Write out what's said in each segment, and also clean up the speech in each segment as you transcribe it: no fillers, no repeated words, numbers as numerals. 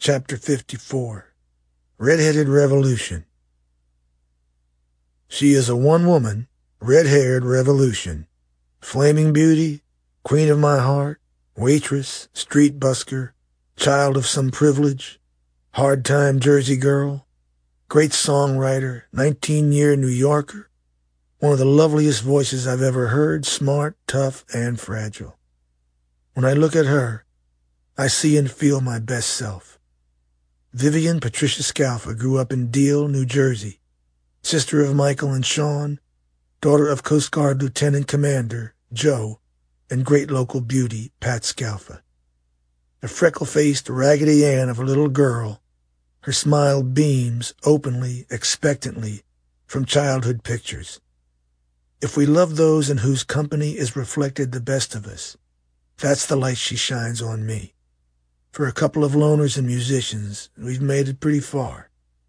Chapter 54. Red-Headed Revolution. She is a one-woman, red-haired revolution. Flaming beauty, queen of my heart, waitress, street busker, child of some privilege, hard-time Jersey girl, great songwriter, 19-year New Yorker, one of the loveliest voices I've ever heard, smart, tough, and fragile. When I look at her, I see and feel my best self. Vivian Patricia Scalfa grew up in Deal, New Jersey, sister of Michael and Sean, daughter of Coast Guard Lieutenant Commander Joe, and great local beauty Pat Scalfa. A freckle-faced Raggedy Ann of a little girl, her smile beams openly, expectantly, from childhood pictures. If we love those in whose company is reflected the best of us, that's the light she shines on me. For a couple of loners and musicians, we've made it pretty far.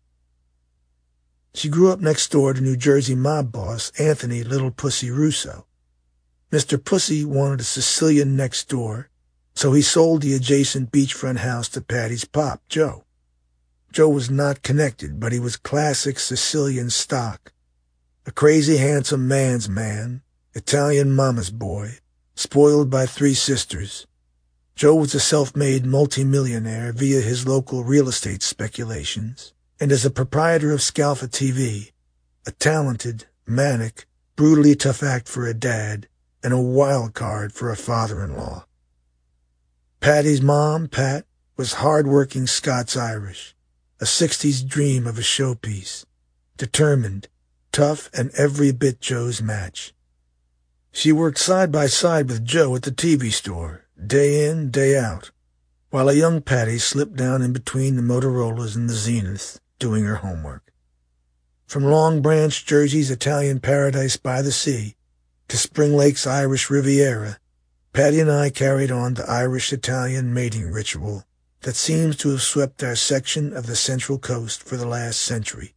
She grew up next door to New Jersey mob boss Anthony Little Pussy Russo. Mr. Pussy wanted a Sicilian next door, so he sold the adjacent beachfront house to Patty's pop, Joe. Joe was not connected, but he was classic Sicilian stock. A crazy handsome man's man, Italian mama's boy, spoiled by three sisters. Joe was a self-made multimillionaire via his local real estate speculations, and as a proprietor of Scalfa TV, a talented, manic, brutally tough act for a dad, and a wild card for a father-in-law. Patty's mom, Pat, was hard-working Scots-Irish, a 60s dream of a showpiece, determined, tough, and every bit Joe's match. She worked side by side with Joe at the TV store, day in, day out, while a young Patty slipped down in between the Motorola's and the Zenith, doing her homework. From Long Branch, Jersey's Italian paradise by the sea, to Spring Lake's Irish Riviera, Patty and I carried on the Irish-Italian mating ritual that seems to have swept our section of the Central Coast for the last century.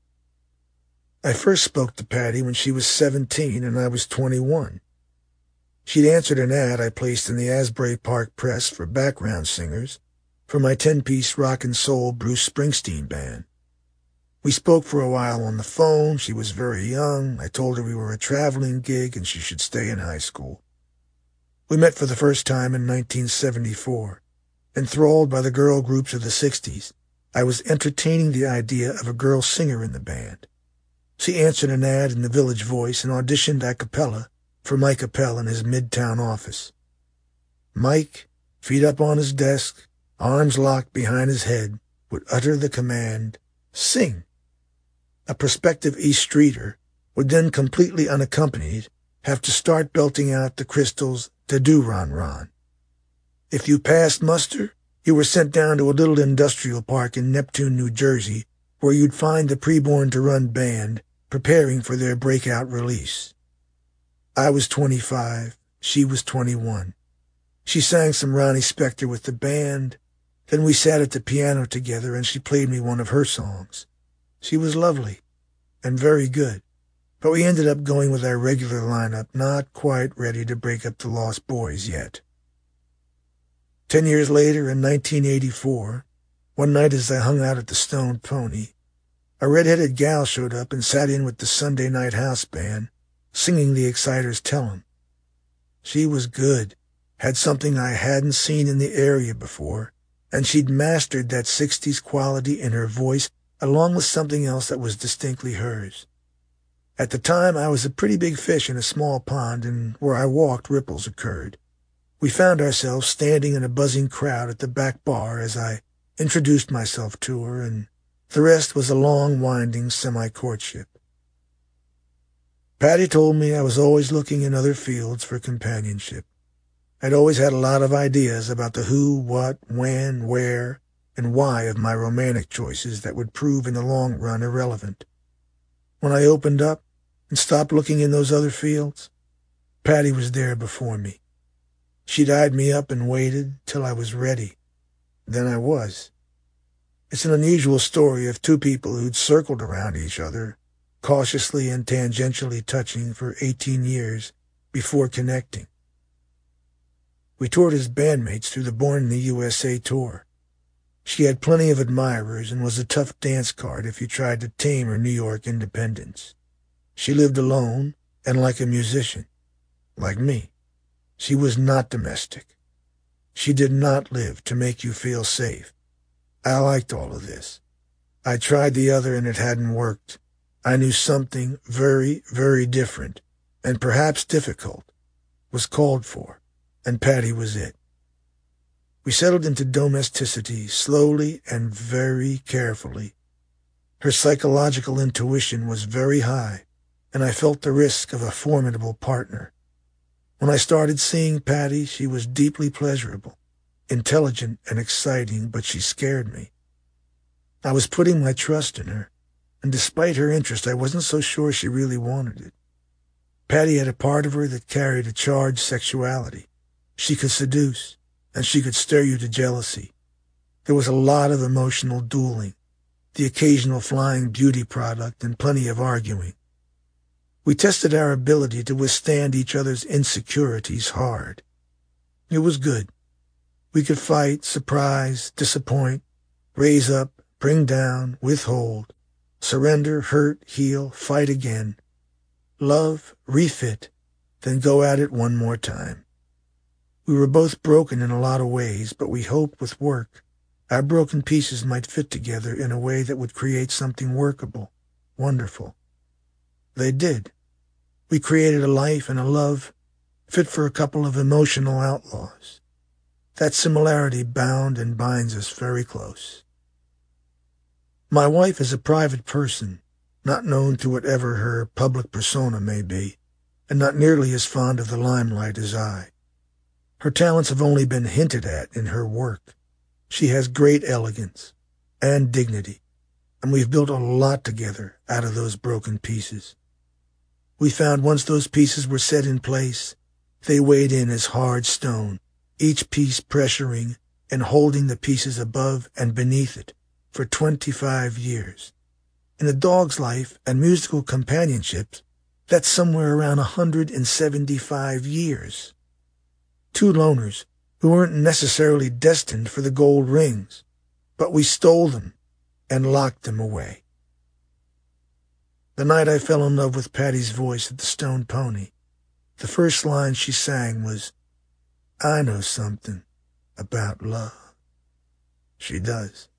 I first spoke to Patty when she was 17 and I was 21. She'd answered an ad I placed in the Asbury Park Press for background singers for my 10-piece rock and soul Bruce Springsteen band. We spoke for a while on the phone. She was very young. I told her we were a traveling gig and she should stay in high school. We met for the first time in 1974. Enthralled by the girl groups of the 60s, I was entertaining the idea of a girl singer in the band. She answered an ad in the Village Voice and auditioned a cappella for Mike Appel in his Midtown office. Mike, feet up on his desk, arms locked behind his head, would utter the command, "Sing." A prospective East Streeter would then, completely unaccompanied, have to start belting out the Crystals' "Da Do Ron Ron." If you passed muster, you were sent down to a little industrial park in Neptune, New Jersey, where you'd find the Preborn to Run band preparing for their breakout release. I was 25, she was 21. She sang some Ronnie Spector with the band, then we sat at the piano together and she played me one of her songs. She was lovely and very good, but we ended up going with our regular lineup, not quite ready to break up the Lost Boys yet. 10 years later, in 1984, one night as I hung out at the Stone Pony, a red-headed gal showed up and sat in with the Sunday night house band, singing the Exciters' Tellin'. She was good, had something I hadn't seen in the area before, and she'd mastered that 60s quality in her voice along with something else that was distinctly hers. At the time, I was a pretty big fish in a small pond, and where I walked, ripples occurred. We found ourselves standing in a buzzing crowd at the back bar as I introduced myself to her, and the rest was a long, winding semi-courtship. Patty told me I was always looking in other fields for companionship. I'd always had a lot of ideas about the who, what, when, where, and why of my romantic choices that would prove in the long run irrelevant. When I opened up and stopped looking in those other fields, Patty was there before me. She'd eyed me up and waited till I was ready. Then I was. It's an unusual story of two people who'd circled around each other, cautiously and tangentially touching for 18 years before connecting. We toured as bandmates through the Born in the USA tour. She had plenty of admirers and was a tough dance card if you tried to tame her New York independence. She lived alone and like a musician, like me. She was not domestic. She did not live to make you feel safe. I liked all of this. I tried the other and it hadn't worked. I knew something very, very different, and perhaps difficult, was called for, and Patty was it. We settled into domesticity slowly and very carefully. Her psychological intuition was very high, and I felt the risk of a formidable partner. When I started seeing Patty, she was deeply pleasurable, intelligent and exciting, but she scared me. I was putting my trust in her, and despite her interest, I wasn't so sure she really wanted it. Patty had a part of her that carried a charged sexuality. She could seduce, and she could stir you to jealousy. There was a lot of emotional dueling, the occasional flying beauty product, and plenty of arguing. We tested our ability to withstand each other's insecurities hard. It was good. We could fight, surprise, disappoint, raise up, bring down, withhold, surrender, hurt, heal, fight again, love, refit, then go at it one more time. We were both broken in a lot of ways, but we hoped with work our broken pieces might fit together in a way that would create something workable, wonderful. They did. We created a life and a love fit for a couple of emotional outlaws. That similarity bound and binds us very close. My wife is a private person, not known to whatever her public persona may be, and not nearly as fond of the limelight as I. Her talents have only been hinted at in her work. She has great elegance and dignity, and we've built a lot together out of those broken pieces. We found once those pieces were set in place, they weighed in as hard stone, each piece pressuring and holding the pieces above and beneath it for 25 years. In a dog's life and musical companionships, that's somewhere around 175 years. Two loners who weren't necessarily destined for the gold rings, but we stole them and locked them away. The night I fell in love with Patty's voice at the Stone Pony, the first line she sang was, "I know something about love." She does.